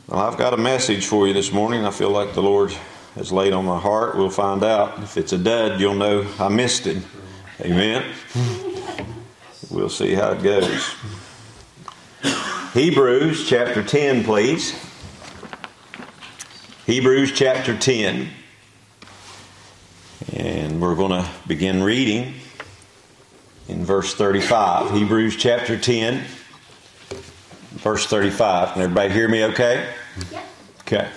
Well, I've got a message for you this morning. I feel like the Lord has laid on my heart. We'll find out. If it's a dud, you'll know I missed it. Amen. We'll see how it goes. Hebrews chapter 10, please. Hebrews chapter 10. And we're going to begin reading in verse 35. Hebrews chapter 10, verse 35. Can everybody hear me okay? Yeah. Okay.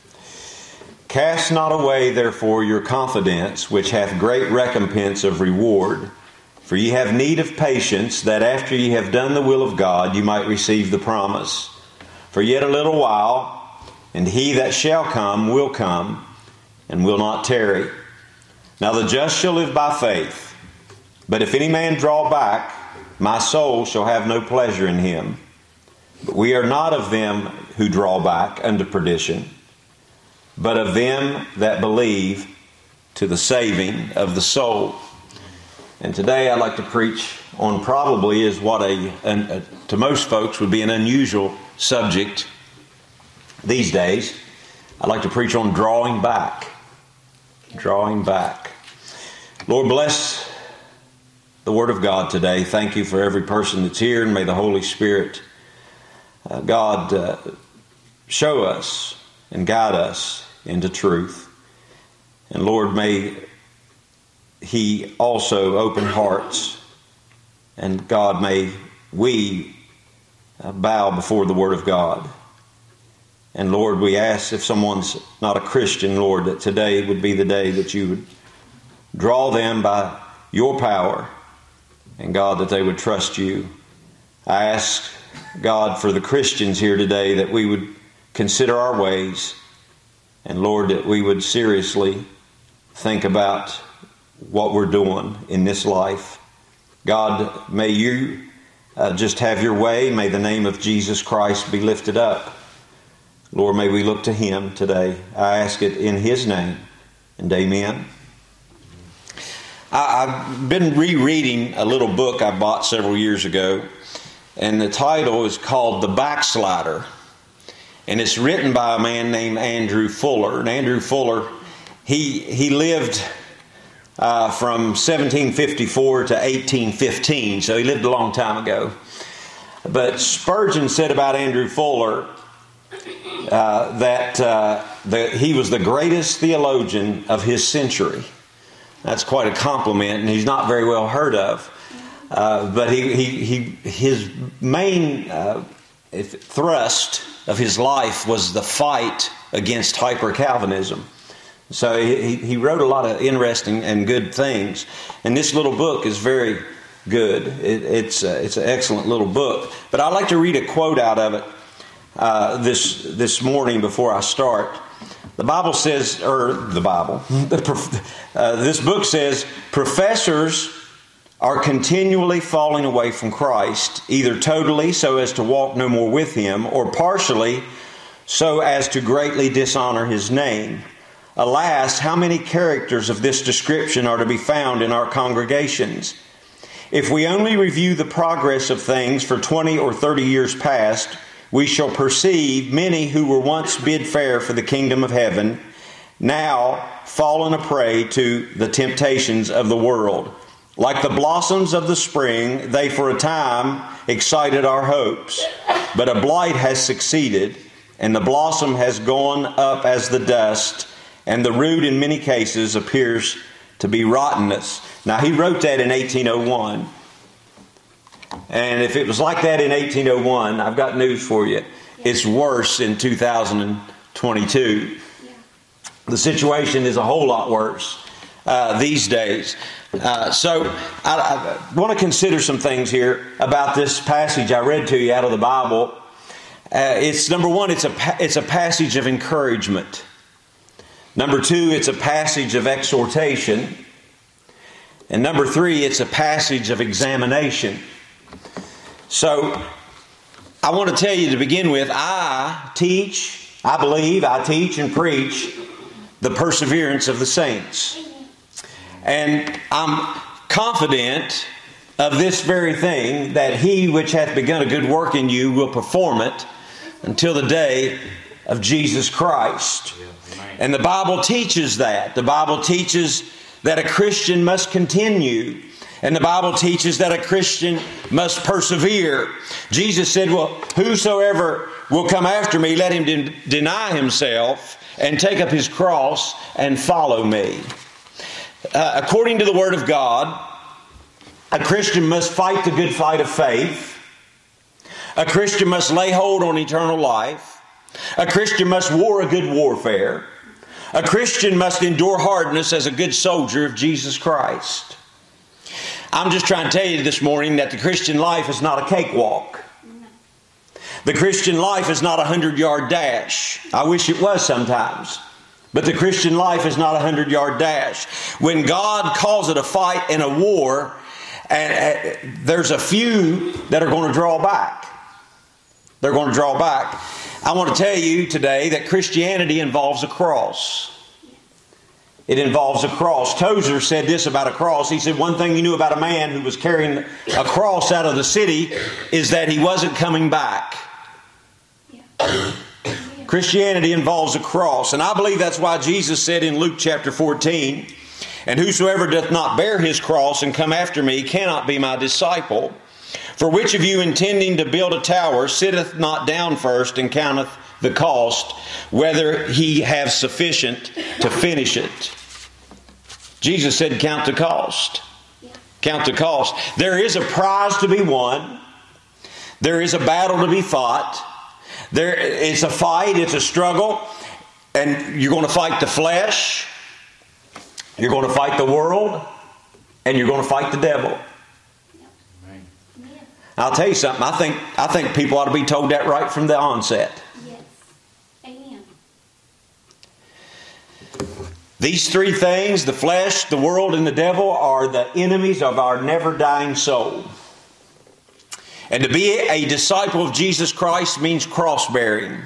Cast not away, therefore, your confidence, which hath great recompense of reward. For ye have need of patience, that after ye have done the will of God, you might receive the promise. For yet a little while, and he that shall come, and will not tarry. Now the just shall live by faith. But if any man draw back, my soul shall have no pleasure in him. But we are not of them who draw back unto perdition, but of them that believe to the saving of the soul. And today I'd like to preach on probably is what to most folks would be an unusual subject these days. I'd like to preach on drawing back. Drawing back. Lord, bless the Word of God today. Thank you for every person that's here, and may the Holy Spirit God, show us and guide us into truth. And Lord, may He also open hearts. And God, may we bow before the Word of God. And Lord, we ask if someone's not a Christian, Lord, that today would be the day that you would draw them by your power. And God, that they would trust you. I ask God, for the Christians here today, that we would consider our ways, and Lord, that we would seriously think about what we're doing in this life. God, may you just have your way. May the name of Jesus Christ be lifted up. Lord, may we look to Him today. I ask it in His name, and amen. I've been rereading a little book I bought several years ago. And the title is called The Backslider. And it's written by a man named Andrew Fuller. And Andrew Fuller, he lived from 1754 to 1815. So he lived a long time ago. But Spurgeon said about Andrew Fuller that he was the greatest theologian of his century. That's quite a compliment, and he's not very well heard of. But his main thrust of his life was the fight against hyper-Calvinism. So he wrote a lot of interesting and good things. And this little book is very good. It's an excellent little book. But I'd like to read a quote out of it this morning before I start. The Bible says, this book says, professors are continually falling away from Christ, either totally so as to walk no more with Him, or partially so as to greatly dishonor His name. Alas, how many characters of this description are to be found in our congregations? If we only review the progress of things for 20 or 30 years past, we shall perceive many who were once bid fair for the kingdom of heaven, now fallen a prey to the temptations of the world. Like the blossoms of the spring, they for a time excited our hopes. But a blight has succeeded, and the blossom has gone up as the dust, and the root in many cases appears to be rottenness. Now, he wrote that in 1801. And if it was like that in 1801, I've got news for you. It's worse in 2022. The situation is a whole lot worse these days. So I want to consider some things here about this passage I read to you out of the Bible. It's number one, it's a passage of encouragement. Number two, it's a passage of exhortation. And number three, it's a passage of examination. So I want to tell you to begin with, I teach and preach the perseverance of the saints. And I'm confident of this very thing, that He which hath begun a good work in you will perform it until the day of Jesus Christ. And the Bible teaches that. The Bible teaches that a Christian must continue. And the Bible teaches that a Christian must persevere. Jesus said, well, whosoever will come after me, let him deny himself and take up his cross and follow me. According to the Word of God, a Christian must fight the good fight of faith. A Christian must lay hold on eternal life. A Christian must war a good warfare. A Christian must endure hardness as a good soldier of Jesus Christ. I'm just trying to tell you this morning that the Christian life is not a cakewalk. The Christian life is not a 100-yard dash. I wish it was sometimes. But the Christian life is not a 100-yard dash. When God calls it a fight and a war, and there's a few that are going to draw back. They're going to draw back. I want to tell you today that Christianity involves a cross. It involves a cross. Tozer said this about a cross. He said one thing he knew about a man who was carrying a cross out of the city is that he wasn't coming back. Christianity involves a cross. And I believe that's why Jesus said in Luke chapter 14, and whosoever doth not bear his cross and come after me cannot be my disciple. For which of you intending to build a tower sitteth not down first and counteth the cost, whether he have sufficient to finish it? Jesus said, count the cost. Count the cost. There is a prize to be won. There is a battle to be fought. It's a fight, it's a struggle. And you're going to fight the flesh. You're going to fight the world. And you're going to fight the devil. I'll tell you something. I think people ought to be told that right from the onset. Yes. Amen. These three things, the flesh, the world, and the devil, are the enemies of our never-dying soul. And to be a disciple of Jesus Christ means cross-bearing.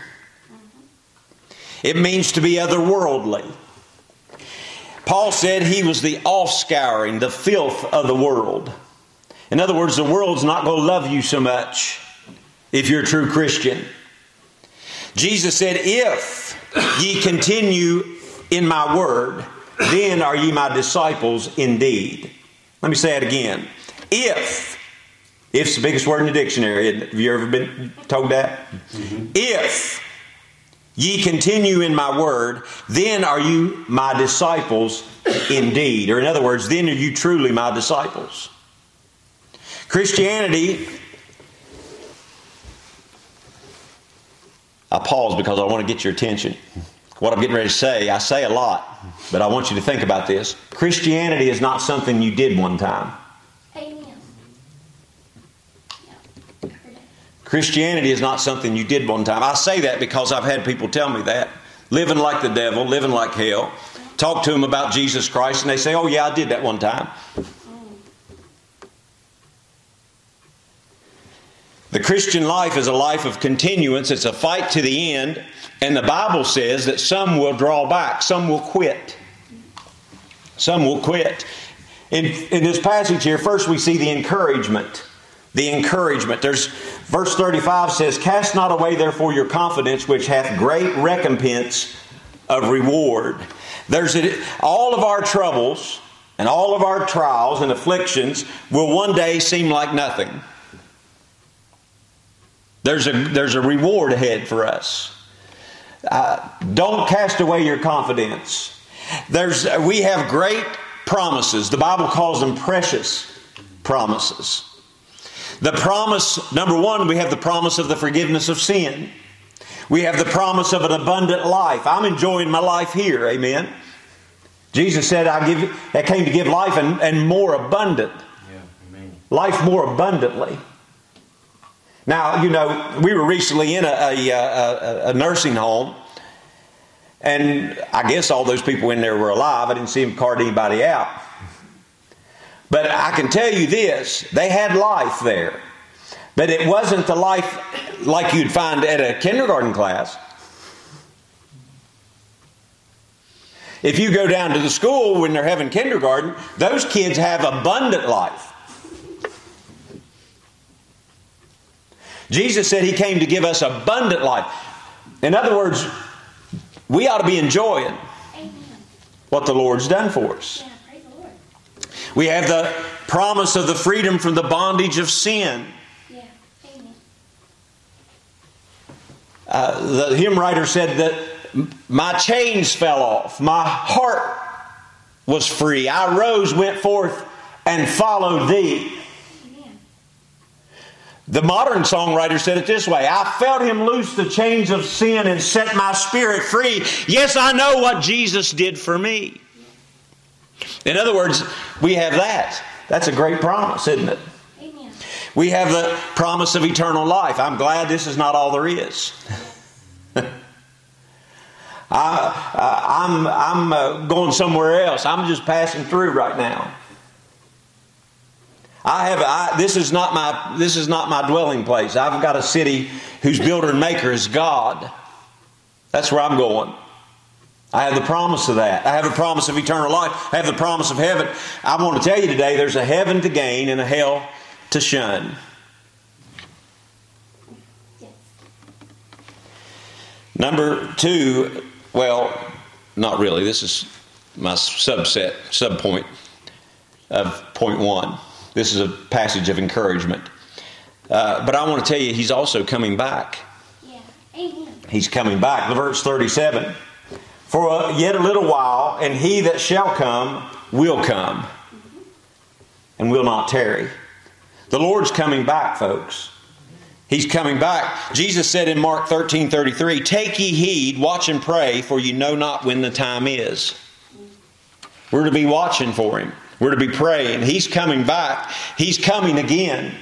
It means to be otherworldly. Paul said he was the offscouring, the filth of the world. In other words, the world's not going to love you so much if you're a true Christian. Jesus said, if ye continue in my word, then are ye my disciples indeed. Let me say it again. If's the biggest word in the dictionary. Have you ever been told that? Mm-hmm. If ye continue in my word, then are you my disciples indeed. Or in other words, then are you truly my disciples. Christianity, I pause because I want to get your attention. What I'm getting ready to say, I say a lot, but I want you to think about this. Christianity is not something you did one time. Amen. Christianity is not something you did one time. I say that because I've had people tell me that. Living like the devil, living like hell. Talk to them about Jesus Christ and they say, oh yeah, I did that one time. The Christian life is a life of continuance. It's a fight to the end. And the Bible says that some will draw back. Some will quit. Some will quit. In this passage here, first we see the encouragement. The encouragement. Verse 35 says, cast not away therefore your confidence, which hath great recompense of reward. All of our troubles and all of our trials and afflictions will one day seem like nothing. There's a reward ahead for us. Don't cast away your confidence. We have great promises. The Bible calls them precious promises. The promise, number one, we have the promise of the forgiveness of sin. We have the promise of an abundant life. I'm enjoying my life here. Amen. Jesus said, I came to give life and more abundant. Yeah, amen. Life more abundantly. Now, we were recently in a nursing home, and I guess all those people in there were alive. I didn't see them cart anybody out. But I can tell you this, they had life there. But it wasn't the life like you'd find at a kindergarten class. If you go down to the school when they're having kindergarten, those kids have abundant life. Jesus said He came to give us abundant life. In other words, we ought to be enjoying Amen. what the Lord's done for us. Yeah, praise the Lord. We have the promise of the freedom from the bondage of sin. Yeah, amen. The hymn writer said that my chains fell off. My heart was free. I rose, went forth, and followed thee. Amen. The modern songwriter said it this way: I felt him loose the chains of sin and set my spirit free. Yes, I know what Jesus did for me. In other words, we have that. That's a great promise, isn't it? Amen. We have the promise of eternal life. I'm glad this is not all there is. I'm going somewhere else. I'm just passing through right now. This is not my dwelling place. I've got a city whose builder and maker is God. That's where I'm going. I have the promise of that. I have the promise of eternal life. I have the promise of heaven. I want to tell you today, there's a heaven to gain and a hell to shun. Yes. Number 2, well, not really. This is my subpoint of point 1. This is a passage of encouragement. But I want to tell you, He's also coming back. Yeah, amen. He's coming back. Verse 37. For yet a little while, and He that shall come will come, and will not tarry. The Lord's coming back, folks. He's coming back. Jesus said in Mark 13:33, take ye heed, watch and pray, for you know not when the time is. We're to be watching for Him. We're to be praying. He's coming back. He's coming again.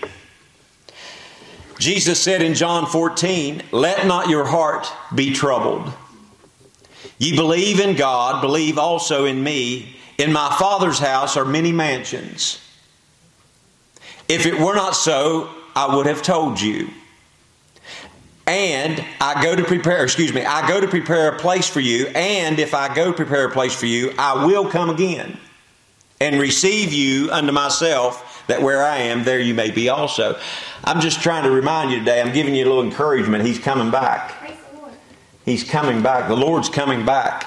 Jesus said in John 14, let not your heart be troubled. Ye believe in God, believe also in me. In my Father's house are many mansions. If it were not so, I would have told you. And I go to prepare a place for you. And if I go prepare a place for you, I will come again and receive you unto myself, that where I am, there you may be also. I'm just trying to remind you today, I'm giving you a little encouragement. He's coming back. Praise the Lord. He's coming back. The Lord's coming back.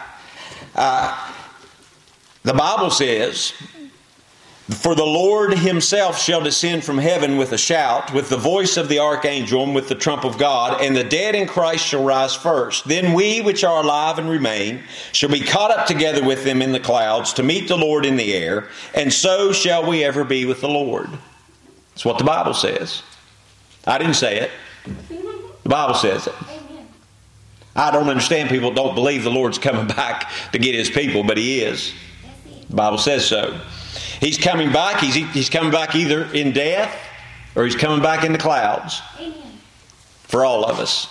The Bible says, for the Lord Himself shall descend from heaven with a shout, with the voice of the archangel, and with the trump of God, and the dead in Christ shall rise first. Then we which are alive and remain shall be caught up together with them in the clouds to meet the Lord in the air, and so shall we ever be with the Lord. That's what the Bible says. I didn't say it. The Bible says it. Amen. I don't understand people who don't believe the Lord's coming back to get His people, but He is. Yes, He is. The Bible says so. He's coming back. He's coming back either in death or He's coming back in the clouds Amen. for all of us.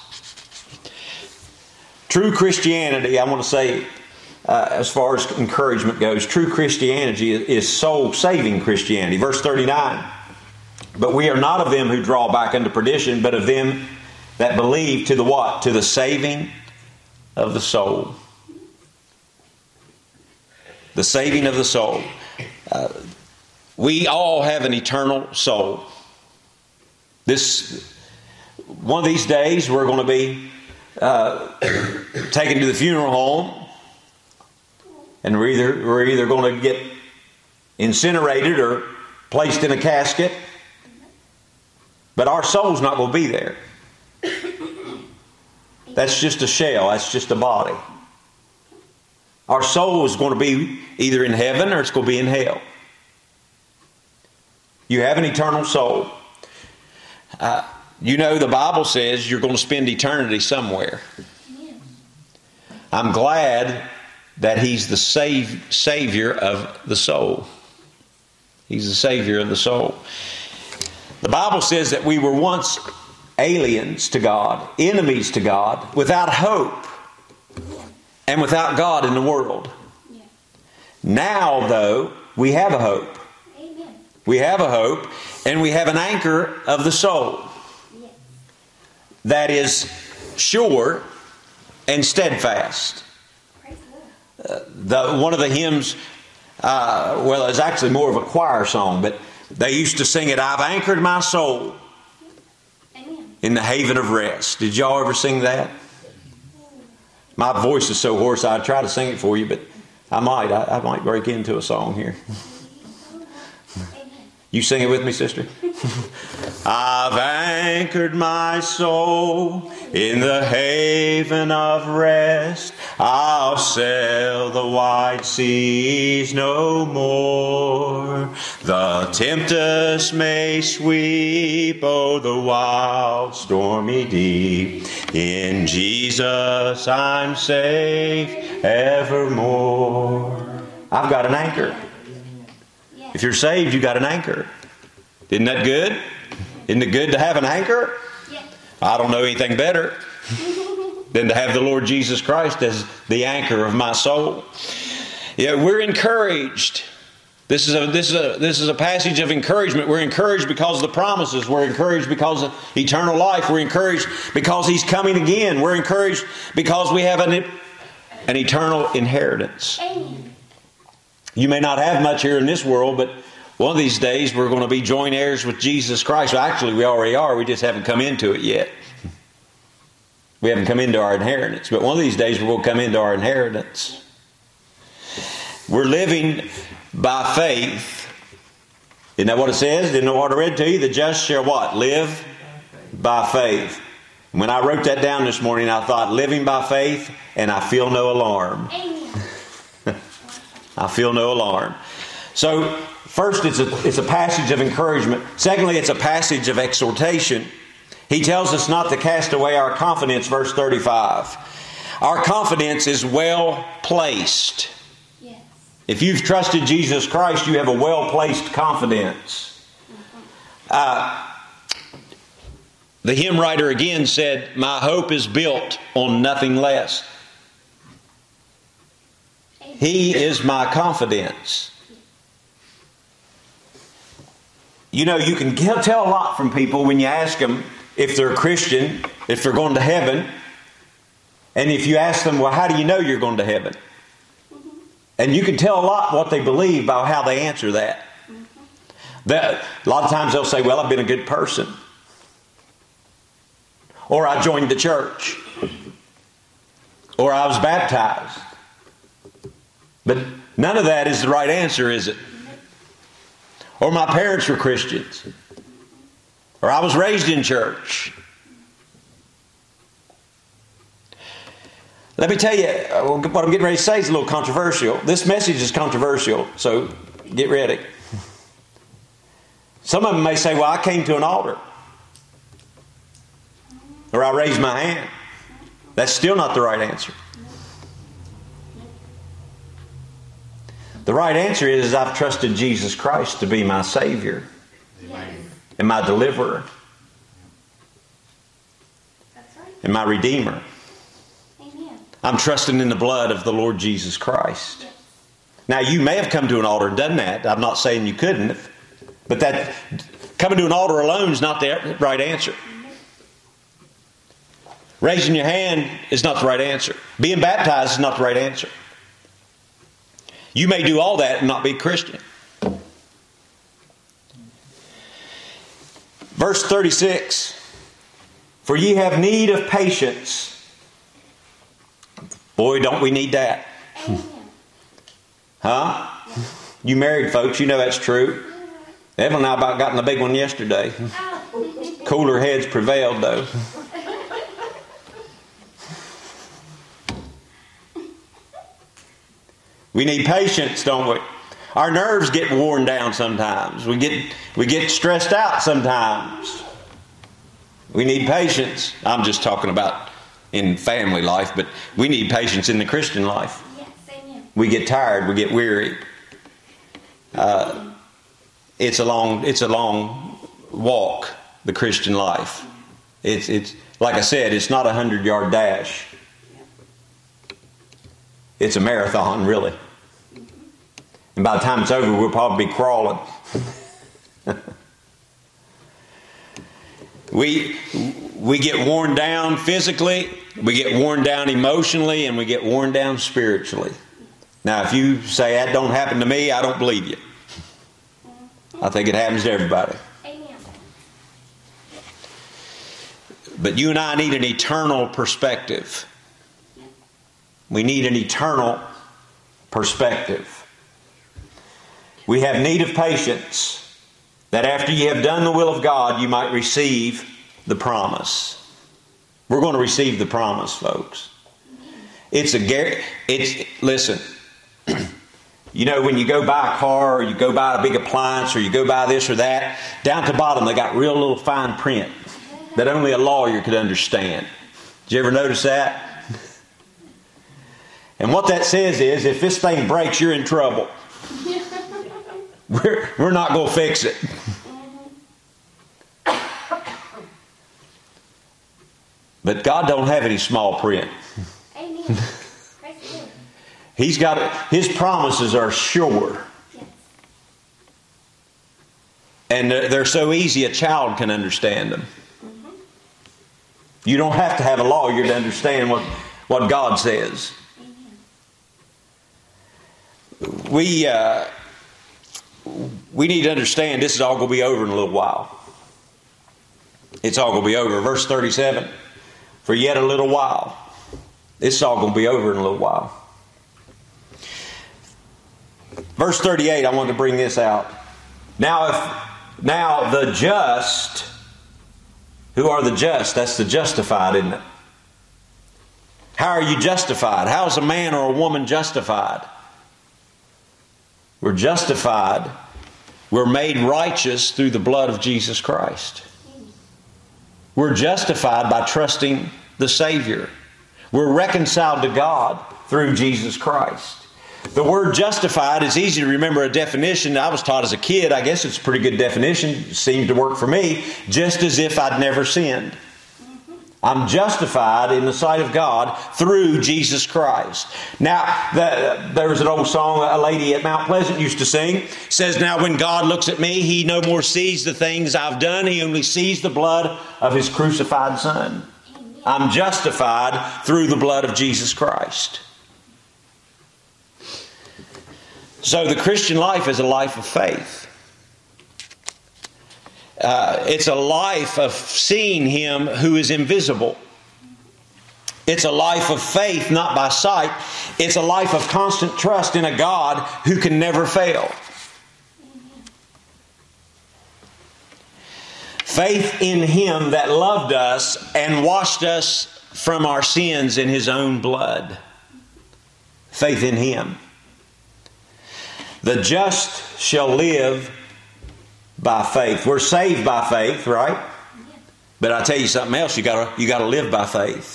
True Christianity, I want to say, as far as encouragement goes, true Christianity is soul-saving Christianity. Verse 39, but we are not of them who draw back unto perdition, but of them that believe to the what? To the saving of the soul. The saving of the soul. We all have an eternal soul. One of these days we're going to be taken to the funeral home, and we're either going to get incinerated or placed in a casket, but our soul's not going to be there. That's just a shell. That's just a body. Our soul is going to be either in heaven or it's going to be in hell. You have an eternal soul. The Bible says you're going to spend eternity somewhere. Amen. I'm glad that He's the Savior of the soul. He's the Savior of the soul. The Bible says that we were once aliens to God, enemies to God, without hope, and without God in the world. Yeah. Now, though, we have a hope. Amen. We have a hope, and we have an anchor of the soul Yes. that is sure and steadfast. Praise the Lord. One of the hymns, it's actually more of a choir song, but they used to sing it, I've anchored my soul Amen. in the haven of rest. Did y'all ever sing that? My voice is so hoarse, I'd try to sing it for you, but I might break into a song here. You sing it with me, sister? I've anchored my soul in the haven of rest. I'll sail the wide seas no more. The tempest may sweep o'er the wild stormy deep. In Jesus I'm safe evermore. I've got an anchor. If you're saved, you got an anchor. Isn't that good? Isn't it good to have an anchor? Yes. I don't know anything better than to have the Lord Jesus Christ as the anchor of my soul. Yeah, we're encouraged. This is a passage of encouragement. We're encouraged because of the promises. We're encouraged because of eternal life. We're encouraged because He's coming again. We're encouraged because we have an eternal inheritance. Amen. You may not have much here in this world, but one of these days we're going to be joint heirs with Jesus Christ. Well, actually, we already are. We just haven't come into it yet. We haven't come into our inheritance. But one of these days we're going to come into our inheritance. We're living by faith. Isn't that what it says? Didn't know what I read to you? The just shall what? Live by faith. When I wrote that down this morning, I thought, living by faith, and I feel no alarm. Amen. I feel no alarm. So, first, it's a passage of encouragement. Secondly, it's a passage of exhortation. He tells us not to cast away our confidence, verse 35. Our confidence is well placed. Yes. If you've trusted Jesus Christ, you have a well-placed confidence. The hymn writer again said, "My hope is built on nothing less. He is my confidence." You know, you can tell a lot from people when you ask them if they're a Christian, if they're going to heaven. And if you ask them, well, how do you know you're going to heaven? And you can tell a lot what they believe by how they answer that. A lot of times they'll say, well, I've been a good person. Or I joined the church. Or I was baptized. But none of that is the right answer, is it? Or my parents were Christians. Or I was raised in church. Let me tell you, what I'm getting ready to say is a little controversial. This message is controversial, so get ready. Some of them may say, well, I came to an altar. Or I raised my hand. That's still not the right answer. The right answer is I've trusted Jesus Christ to be my Savior and my deliverer and my Redeemer. Amen. I'm trusting in the blood of the Lord Jesus Christ. Now, you may have come to an altar and done that. I'm not saying you couldn't. But that coming to an altar alone is not the right answer. Raising your hand is not the right answer. Being baptized is not the right answer. You may do all that and not be a Christian. Verse 36. For ye have need of patience. Boy, don't we need that. Amen. Huh? You married folks, you know that's true. Evelyn and I about got in the big one yesterday. Cooler heads prevailed though. We need patience, don't we? Our nerves get worn down sometimes. We get stressed out sometimes. We need patience. I'm just talking about in family life, but we need patience in the Christian life. Yes, amen. We get tired, we get weary. It's a long walk, the Christian life. It's like I said, it's not a 100-yard dash. It's a marathon, really. And by the time it's over, we'll probably be crawling. We get worn down physically, we get worn down emotionally, and we get worn down spiritually. Now, if you say that don't happen to me, I don't believe you. I think it happens to everybody. Amen. But you and I need an eternal perspective. We need an eternal perspective. We have need of patience, that after you have done the will of God, you might receive the promise. We're going to receive the promise, folks. Listen, you know, when you go buy a car, or you go buy a big appliance, or you go buy this or that, down at the bottom they got real little fine print that only a lawyer could understand. Did you ever notice that? And what that says is, if this thing breaks, you're in trouble. We're not going to fix it. But God don't have any small print. Amen. He's got it. His promises are sure. Yes. And they're so easy a child can understand them. Mm-hmm. You don't have to have a lawyer to understand what God says. Amen. We need to understand this is all going to be over in a little while. It's all going to be over. Verse 37, for yet a little while. This is all going to be over in a little while. Verse 38, I want to bring this out. Now the just, who are the just? That's the justified, isn't it? How are you justified? How is a man or a woman justified? We're justified. We're made righteous through the blood of Jesus Christ. We're justified by trusting the Savior. We're reconciled to God through Jesus Christ. The word justified is easy to remember a definition. I was taught as a kid. I guess it's a pretty good definition. It seemed to work for me. Just as if I'd never sinned. I'm justified in the sight of God through Jesus Christ. Now, there was an old song a lady at Mount Pleasant used to sing. It says, now when God looks at me, He no more sees the things I've done. He only sees the blood of His crucified Son. I'm justified through the blood of Jesus Christ. So the Christian life is a life of faith. It's a life of seeing Him who is invisible. It's a life of faith, not by sight. It's a life of constant trust in a God who can never fail. Faith in Him that loved us and washed us from our sins in His own blood. Faith in Him. The just shall live by faith. We're saved by faith, right? But I tell you something else. You gotta live by faith.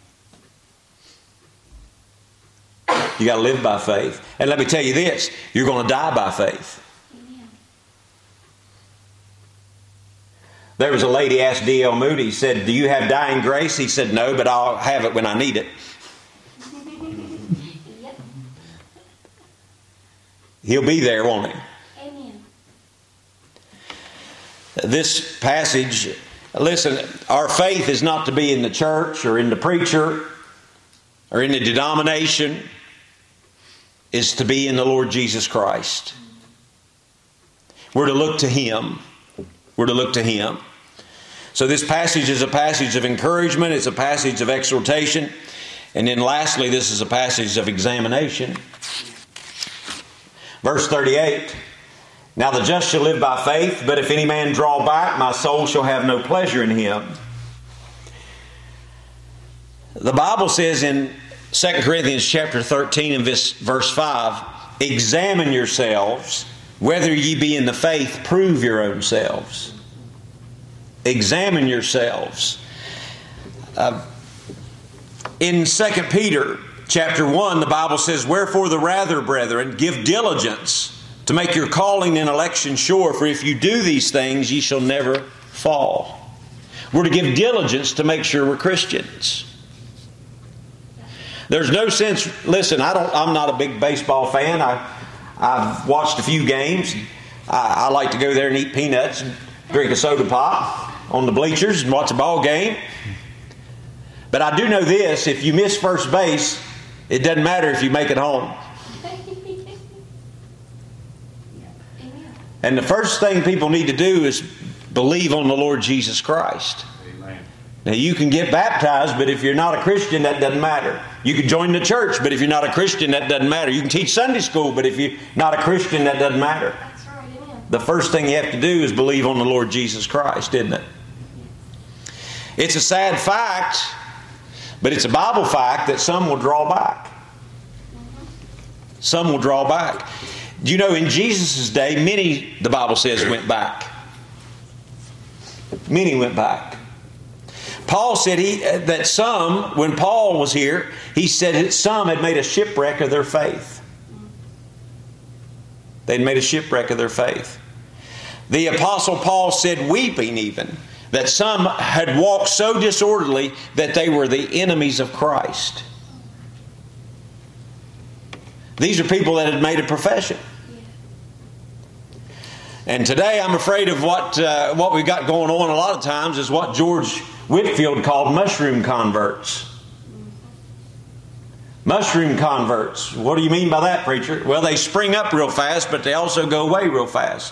You gotta live by faith. And let me tell you this: you're going to die by faith. There was a lady asked D.L. Moody, said, "Do you have dying grace?" He said, "No, but I'll have it when I need it." Yep. He'll be there, won't He? Amen. This passage, listen, our faith is not to be in the church or in the preacher or in the denomination. It's to be in the Lord Jesus Christ. We're to look to Him. We're to look to Him. So this passage is a passage of encouragement. It's a passage of exhortation. And then lastly, this is a passage of examination. Verse 38. Now the just shall live by faith, but if any man draw back, my soul shall have no pleasure in him. The Bible says in 2 Corinthians chapter 13 and verse 5, examine yourselves, whether ye be in the faith, prove your own selves. Examine yourselves. In 2 Peter chapter 1, the Bible says, wherefore the rather, brethren, give diligence to make your calling and election sure, for if you do these things, ye shall never fall. We're to give diligence to make sure we're Christians. There's no sense, listen, I'm not a big baseball fan. I've watched a few games. I like to go there and eat peanuts and drink a soda pop on the bleachers and watch a ball game. But I do know this, if you miss first base, it doesn't matter if you make it home. And the first thing people need to do is believe on the Lord Jesus Christ. Amen. Now, you can get baptized, but if you're not a Christian, that doesn't matter. You can join the church, but if you're not a Christian, that doesn't matter. You can teach Sunday school, but if you're not a Christian, that doesn't matter. That's right, amen. The first thing you have to do is believe on the Lord Jesus Christ, isn't it? It's a sad fact, but it's a Bible fact that some will draw back. Some will draw back. You know, in Jesus' day, many, the Bible says, went back. Many went back. Paul said that some, when Paul was here, he said that some had made a shipwreck of their faith. They'd made a shipwreck of their faith. The Apostle Paul said, weeping even, that some had walked so disorderly that they were the enemies of Christ. These are people that had made a profession. And today I'm afraid of what we've got going on a lot of times is what George Whitefield called mushroom converts. Mushroom converts. What do you mean by that, preacher? Well, they spring up real fast, but they also go away real fast.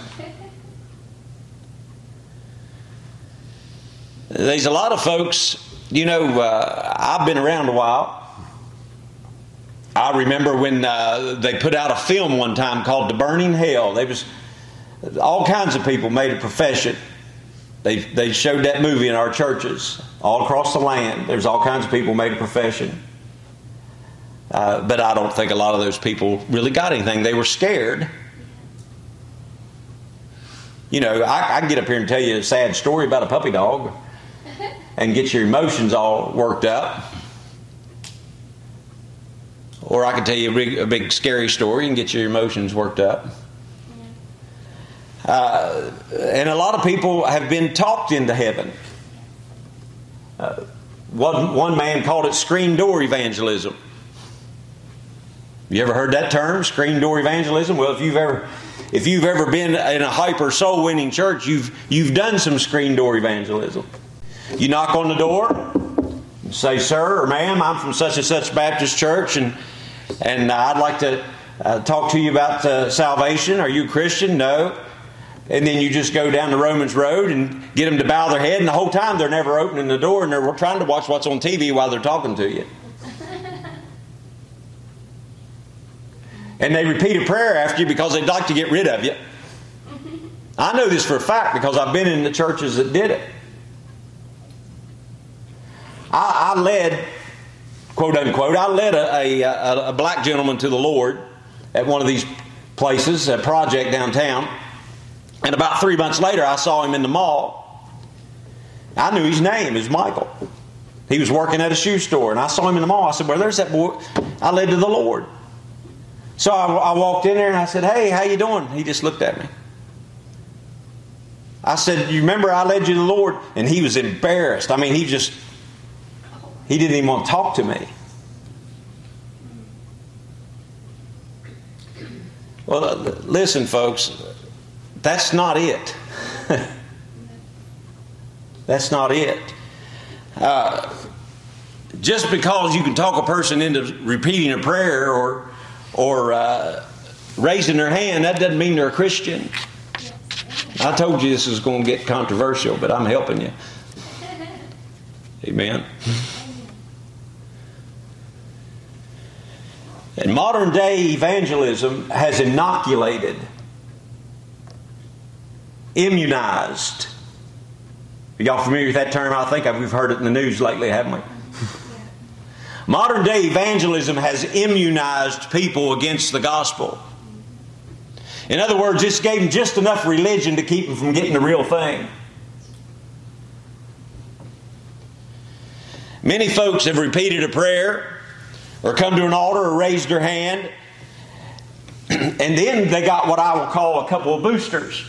There's a lot of folks, you know, I've been around a while. I remember when they put out a film one time called The Burning Hell. There was all kinds of people made a profession. They showed that movie in our churches all across the land. There's all kinds of people made a profession. But I don't think a lot of those people really got anything. They were scared. You know, I can get up here and tell you a sad story about a puppy dog and get your emotions all worked up. Or I can tell you a big scary story and get your emotions worked up. And a lot of people have been talked into heaven. One man called it screen door evangelism. You ever heard that term, screen door evangelism? Well, if you've ever been in a hyper soul winning church, you've done some screen door evangelism. You knock on the door, and say, "Sir or ma'am, I'm from such and such Baptist church, and I'd like to talk to you about salvation. Are you a Christian?" No. And then you just go down the Romans Road and get them to bow their head, and the whole time they're never opening the door, and they're trying to watch what's on TV while they're talking to you. And they repeat a prayer after you because they'd like to get rid of you. I know this for a fact because I've been in the churches that did it. I led, quote unquote, a black gentleman to the Lord at one of these places, a project downtown. And about 3 months later, I saw him in the mall. I knew his name. It was Michael. He was working at a shoe store, and I saw him in the mall. I said, "Well, there's that boy I led to the Lord." So I walked in there and I said, "Hey, how you doing?" He just looked at me. I said, "You remember I led you to the Lord?" And he was embarrassed. I mean, he didn't even want to talk to me. Well, listen, folks. That's not it. That's not it. Just because you can talk a person into repeating a prayer or raising their hand, that doesn't mean they're a Christian. I told you this is going to get controversial, but I'm helping you. Amen. And modern day evangelism has inoculated, immunized. Are y'all familiar with that term? I think we've heard it in the news lately, haven't we? Modern day evangelism has immunized people against the gospel. In other words, it's gave them just enough religion to keep them from getting the real thing. Many folks have repeated a prayer or come to an altar or raised their hand, and then they got what I will call a couple of boosters.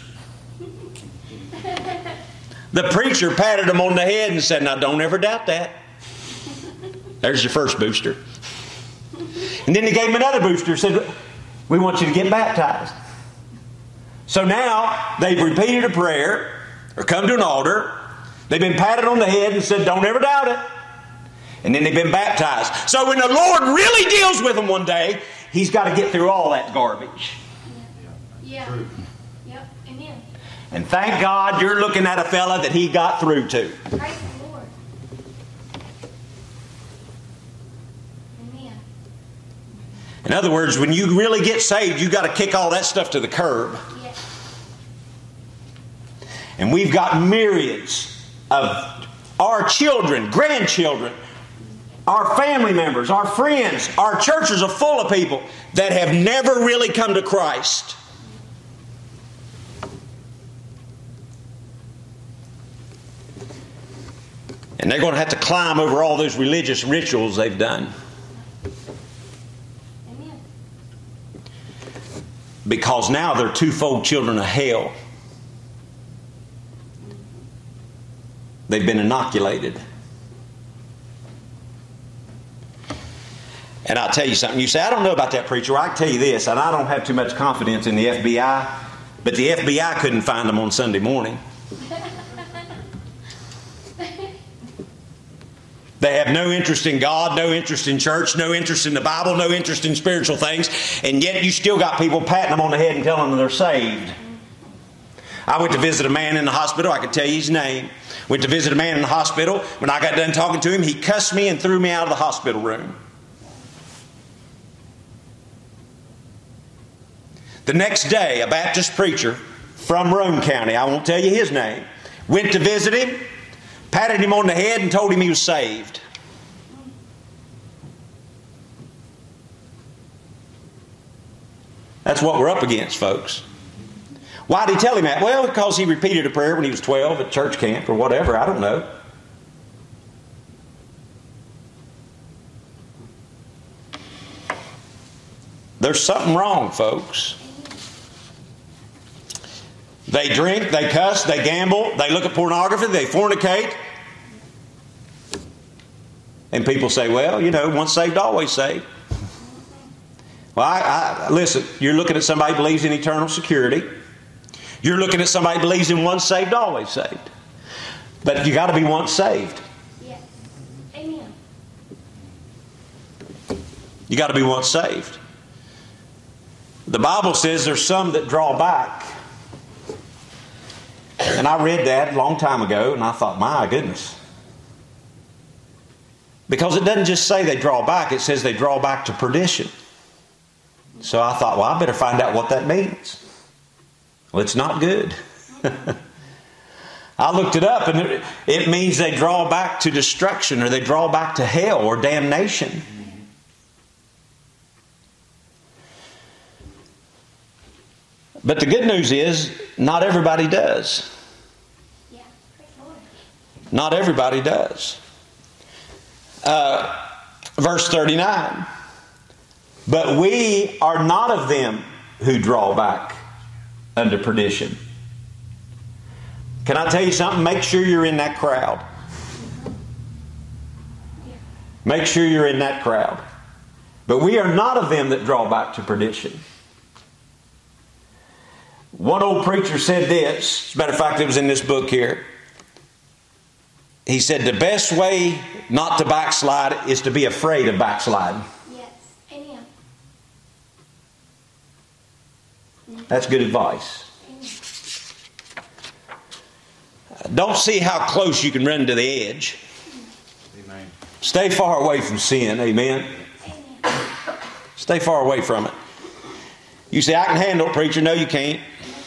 The preacher patted them on the head and said, "Now don't ever doubt that." There's your first booster. And then he gave them another booster and said, "We want you to get baptized." So now they've repeated a prayer or come to an altar. They've been patted on the head and said, "Don't ever doubt it." And then they've been baptized. So when the Lord really deals with them one day, He's got to get through all that garbage. Yeah. Yep. Amen. And thank God you're looking at a fella that He got through to. Praise the Lord. In other words, when you really get saved, you've got to kick all that stuff to the curb. Yes. And we've got myriads of our children, grandchildren, our family members, our friends, our churches are full of people that have never really come to Christ. And they're going to have to climb over all those religious rituals they've done. Amen. Because now they're twofold children of hell. They've been inoculated. And I'll tell you something. You say, I don't know about that preacher. Well, I can tell you this, and I don't have too much confidence in the FBI, but the FBI couldn't find them on Sunday morning. They have no interest in God, no interest in church, no interest in the Bible, no interest in spiritual things, and yet you still got people patting them on the head and telling them they're saved. I went to visit a man in the hospital. I could tell you his name. Went to visit a man in the hospital. When I got done talking to him, he cussed me and threw me out of the hospital room. The next day, a Baptist preacher from Rome County, I won't tell you his name, went to visit him, patted him on the head and told him he was saved. That's what we're up against, folks. Why did he tell him that? Well, because he repeated a prayer when he was 12 at church camp or whatever. I don't know. There's something wrong, folks. They drink, they cuss, they gamble, they look at pornography, they fornicate. And people say, well, you know, once saved, always saved. Well, listen, you're looking at somebody who believes in eternal security. You're looking at somebody who believes in once saved, always saved. But you got to be once saved. Yes. Amen. You got to be once saved. The Bible says there's some that draw back. And I read that a long time ago, and I thought, my goodness. Because it doesn't just say they draw back, it says they draw back to perdition. So I thought, well, I better find out what that means. Well, it's not good. I looked it up, and it means they draw back to destruction, or they draw back to hell or damnation. But the good news is, not everybody does. Yeah. Praise the Lord. Not everybody does. Verse 39. But we are not of them who draw back unto perdition. Can I tell you something? Make sure you're in that crowd. Make sure you're in that crowd. But we are not of them that draw back to perdition. One old preacher said this. As a matter of fact, it was in this book here. He said the best way not to backslide is to be afraid of backsliding. Yes. Amen. That's good advice. Amen. Don't see how close you can run to the edge. Amen. Stay far away from sin. Amen. Amen. Stay far away from it. You say, I can handle it, preacher. No, you can't.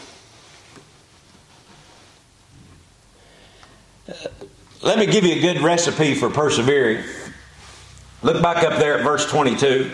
Let me give you a good recipe for persevering. Look back up there at verse 22.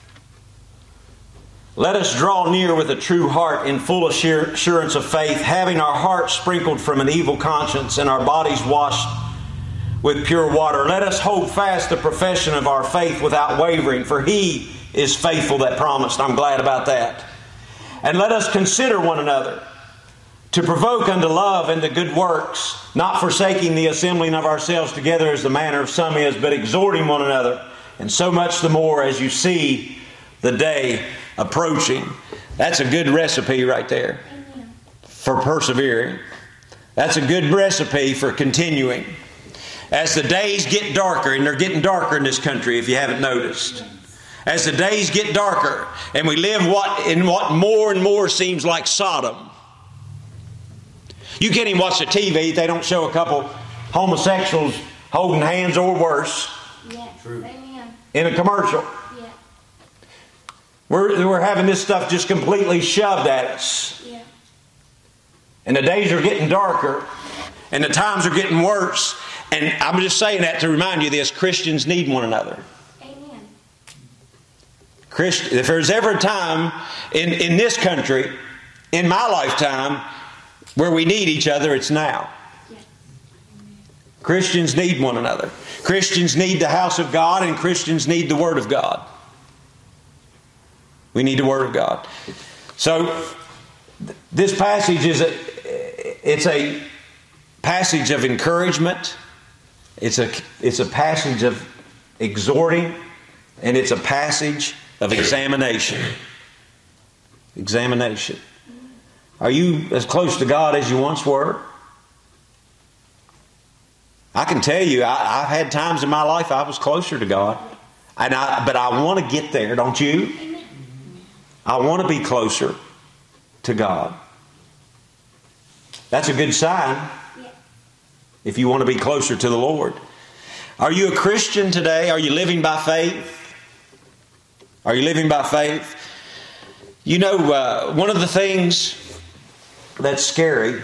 Let us draw near with a true heart in full assurance of faith, having our hearts sprinkled from an evil conscience and our bodies washed with pure water. Let us hold fast the profession of our faith without wavering, for He is faithful that promised. I'm glad about that. And let us consider one another to provoke unto love and to good works, not forsaking the assembling of ourselves together as the manner of some is, but exhorting one another, and so much the more as you see the day approaching. That's a good recipe right there. Amen. For persevering. That's a good recipe for continuing. As the days get darker, and they're getting darker in this country if you haven't noticed. As the days get darker and we live in what more and more seems like Sodom. You can't even watch the TV if they don't show a couple homosexuals holding hands or worse Yes. True. Amen. in a commercial. Yeah. We're having this stuff just completely shoved at us. Yeah. And the days are getting darker. And the times are getting worse. And I'm just saying that to remind you of this. Christians need one another. Amen. If there's ever a time in this country, in my lifetime, where we need each other, it's now. Yeah. Christians need one another. Christians need the house of God, and Christians need the Word of God. We need the Word of God. So, this passage it's a passage of encouragement. It's a passage of exhorting, and it's a passage of examination. Examination. Are you as close to God as you once were? I can tell you, I've had times in my life I was closer to God. But I want to get there, don't you? I want to be closer to God. That's a good sign if you want to be closer to the Lord. Are you a Christian today? Are you living by faith? Are you living by faith? You know, one of the things that's scary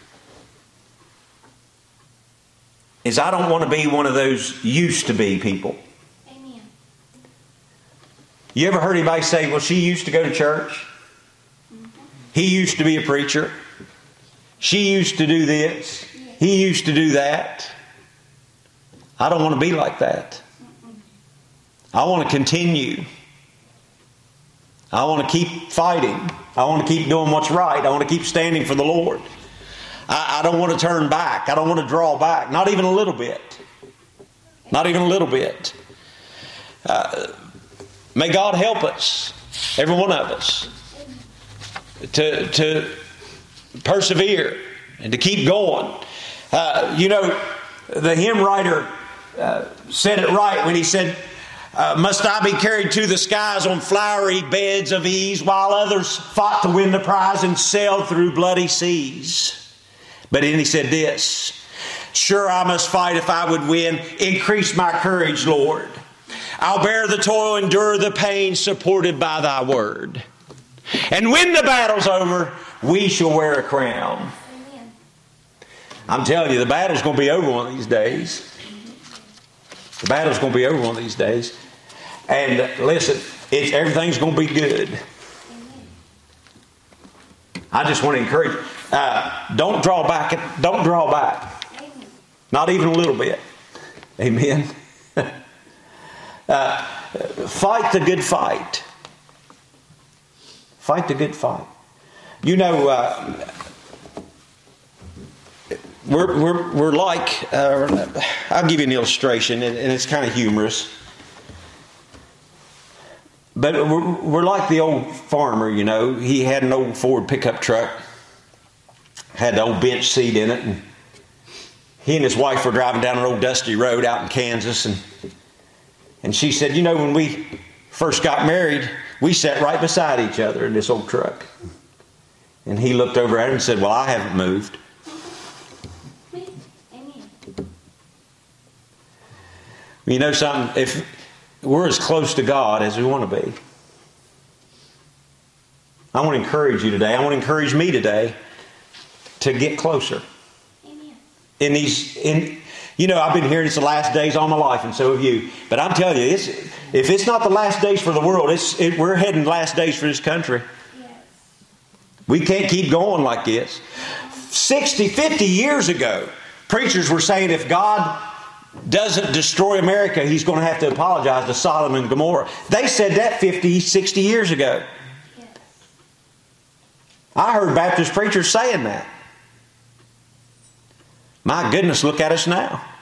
is I don't want to be one of those used to be people. Amen. You ever heard anybody say, well, she used to go to church? He used to be a preacher. She used to do this. He used to do that. I don't want to be like that. I want to continue. I want to keep fighting. I want to keep doing what's right. I want to keep standing for the Lord. I don't want to turn back. I don't want to draw back. Not even a little bit. Not even a little bit. May God help us, every one of us, to persevere and to keep going. You know, the hymn writer said it right when he said, must I be carried to the skies on flowery beds of ease, while others fought to win the prize and sailed through bloody seas? But then he said this, sure I must fight if I would win. Increase my courage, Lord. I'll bear the toil, endure the pain, supported by thy word. And when the battle's over, we shall wear a crown. Amen. I'm telling you, the battle's going to be over one of these days. The battle's going to be over one of these days. And listen, everything's going to be good. I just want to encourage you. Don't draw back. Don't draw back. Amen. Not even a little bit. Amen. Fight the good fight. Fight the good fight. You know, we're like. I'll give you an illustration, and it's kind of humorous. But we're like the old farmer, you know. He had an old Ford pickup truck, had the old bench seat in it, and he and his wife were driving down an old dusty road out in Kansas, and she said, you know, when we first got married, we sat right beside each other in this old truck. And he looked over at her and said, well, I haven't moved. Amen. You know something? If we're as close to God as we want to be, I want to encourage you today. I want to encourage me today to get closer. Amen. You know, I've been hearing it's the last days all my life, and so have you. But I'm telling you, if it's not the last days for the world, we're heading last days for this country. Yes. We can't keep going like this. 60, 50 years ago, preachers were saying if God doesn't destroy America, He's going to have to apologize to Sodom and Gomorrah. They said that 50, 60 years ago. Yes. I heard Baptist preachers saying that. My goodness, look at us now.